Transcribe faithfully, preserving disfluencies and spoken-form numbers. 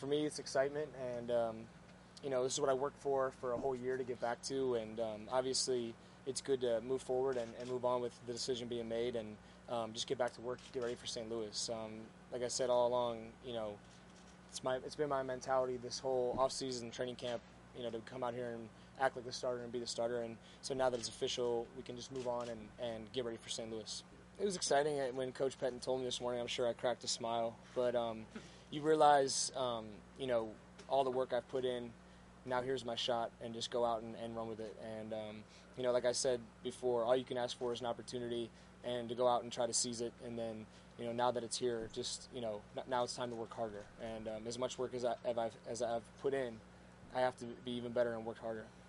For me, it's excitement, and um, you know, this is what I worked for for a whole year to get back to, and um, obviously, it's good to move forward and, and move on with the decision being made, and um, just get back to work, get ready for Saint Louis. Um, like I said all along, you know, it's my it's been my mentality this whole offseason training camp, you know, to come out here and act like the starter and be the starter. And so now that it's official, we can just move on and, and get ready for Saint Louis. It was exciting when Coach Pettin told me this morning. I'm sure I cracked a smile, but um, you realize, um, you know, all the work I've put in. Now here's my shot, and just go out and, and run with it. And um, you know, like I said before, all you can ask for is an opportunity, and to go out and try to seize it. And then, you know, now that it's here, just, you know, now it's time to work harder. And um, as much work as, I, as I've as I've put in, I have to be even better and work harder.